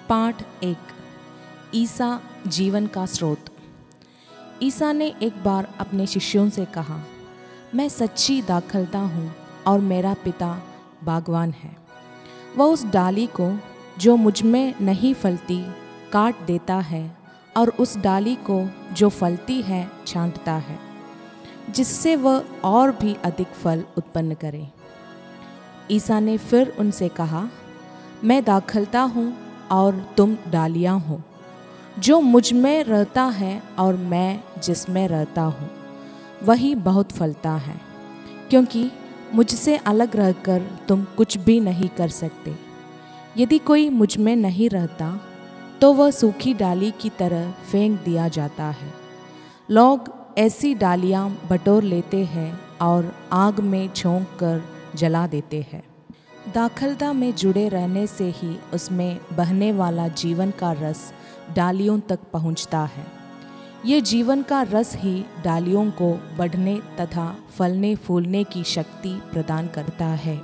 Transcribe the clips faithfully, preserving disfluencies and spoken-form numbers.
पाठ एक। ईसा जीवन का स्रोत। ईसा ने एक बार अपने शिष्यों से कहा, मैं सच्ची दाखलता हूँ और मेरा पिता बागवान है। वह उस डाली को जो मुझ में नहीं फलती काट देता है और उस डाली को जो फलती है छांटता है, जिससे वह और भी अधिक फल उत्पन्न करे। ईसा ने फिर उनसे कहा, मैं दाखलता हूँ और तुम डालियाँ हो। जो मुझ में रहता है और मैं जिसमें रहता हूँ वही बहुत फलता है, क्योंकि मुझसे अलग रहकर तुम कुछ भी नहीं कर सकते। यदि कोई मुझ में नहीं रहता तो वह सूखी डाली की तरह फेंक दिया जाता है। लोग ऐसी डालियाँ बटोर लेते हैं और आग में झोंक कर जला देते हैं। दाखलता में जुड़े रहने से ही उसमें बहने वाला जीवन का रस डालियों तक पहुंचता है। ये जीवन का रस ही डालियों को बढ़ने तथा फलने फूलने की शक्ति प्रदान करता है।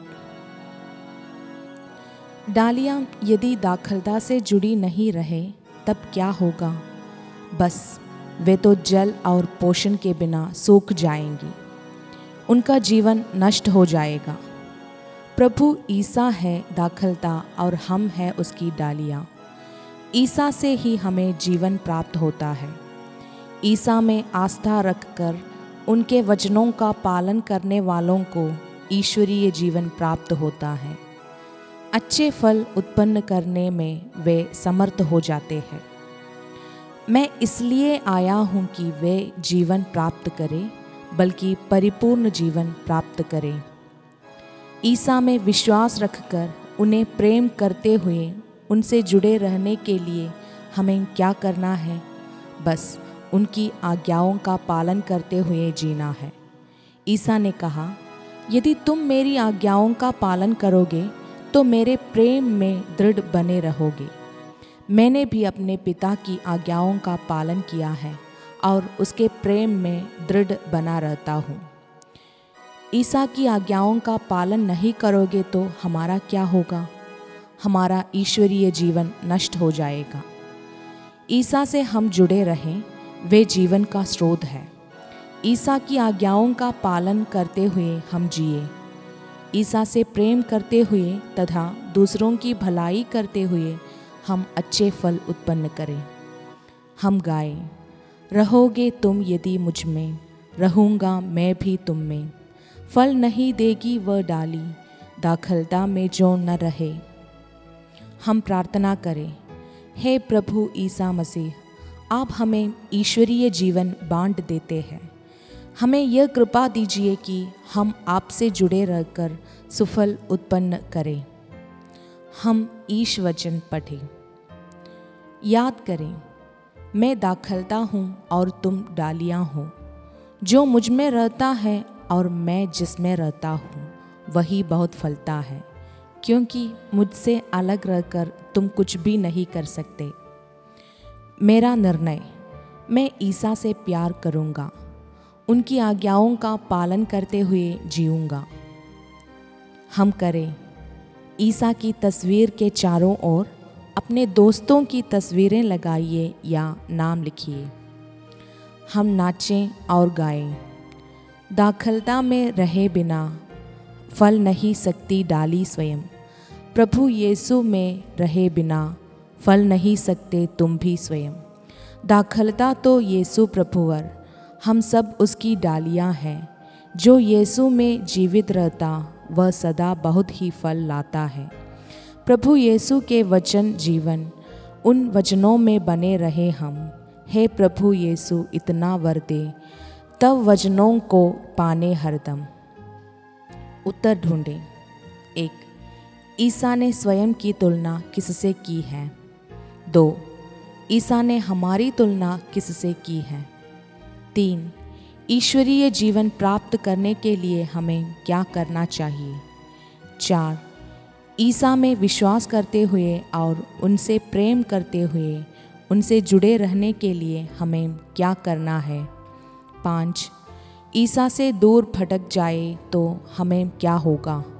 डालियाँ यदि दाखलता से जुड़ी नहीं रहे तब क्या होगा? बस वे तो जल और पोषण के बिना सूख जाएंगी। उनका जीवन नष्ट हो जाएगा। प्रभु ईसा है दाखलता और हम हैं उसकी डालियाँ। ईसा से ही हमें जीवन प्राप्त होता है। ईसा में आस्था रखकर उनके वचनों का पालन करने वालों को ईश्वरीय जीवन प्राप्त होता है। अच्छे फल उत्पन्न करने में वे समर्थ हो जाते हैं। मैं इसलिए आया हूँ कि वे जीवन प्राप्त करें, बल्कि परिपूर्ण जीवन प्राप्त करें। ईसा में विश्वास रखकर उन्हें प्रेम करते हुए उनसे जुड़े रहने के लिए हमें क्या करना है? बस उनकी आज्ञाओं का पालन करते हुए जीना है। ईसा ने कहा, यदि तुम मेरी आज्ञाओं का पालन करोगे तो मेरे प्रेम में दृढ़ बने रहोगे। मैंने भी अपने पिता की आज्ञाओं का पालन किया है और उसके प्रेम में दृढ़ बना रहता हूँ। ईसा की आज्ञाओं का पालन नहीं करोगे तो हमारा क्या होगा? हमारा ईश्वरीय जीवन नष्ट हो जाएगा। ईसा से हम जुड़े रहें, वे जीवन का स्रोत है। ईसा की आज्ञाओं का पालन करते हुए हम जिए। ईसा से प्रेम करते हुए तथा दूसरों की भलाई करते हुए हम अच्छे फल उत्पन्न करें। हम गाएं, रहोगे तुम यदि मुझ में, रहूँगा मैं भी तुम में। फल नहीं देगी वह डाली, दाखलता में जो न रहे। हम प्रार्थना करें, हे प्रभु ईसा मसीह, आप हमें ईश्वरीय जीवन बांट देते हैं। हमें यह कृपा दीजिए कि हम आपसे जुड़े रहकर सुफल उत्पन्न करें। हम ईश वचन पढ़ें। याद करें, मैं दाखलता हूँ और तुम डालियाँ हो। जो मुझ में रहता है और मैं जिसमें रहता हूँ वही बहुत फलता है, क्योंकि मुझसे अलग रहकर तुम कुछ भी नहीं कर सकते। मेरा निर्णय, मैं ईसा से प्यार करूँगा, उनकी आज्ञाओं का पालन करते हुए जीऊँगा। हम करें, ईसा की तस्वीर के चारों ओर अपने दोस्तों की तस्वीरें लगाइए या नाम लिखिए। हम नाचें और गाएं। दाखलता में रहे बिना फल नहीं सकती डाली स्वयं। प्रभु यीशु में रहे बिना फल नहीं सकते तुम भी स्वयं। दाखलता तो यीशु प्रभुवर, हम सब उसकी डालियाँ हैं। जो यीशु में जीवित रहता वह सदा बहुत ही फल लाता है। प्रभु यीशु के वचन जीवन, उन वचनों में बने रहे हम। हे प्रभु यीशु, इतना वर दे, तब वचनों को पाने हरदम। उत्तर ढूंढें। एक, ईसा ने स्वयं की तुलना किससे की है? दो, ईसा ने हमारी तुलना किससे की है? तीन, ईश्वरीय जीवन प्राप्त करने के लिए हमें क्या करना चाहिए? चार, ईसा में विश्वास करते हुए और उनसे प्रेम करते हुए उनसे जुड़े रहने के लिए हमें क्या करना है? पाँच, ईसा से दूर भटक जाए तो हमें क्या होगा?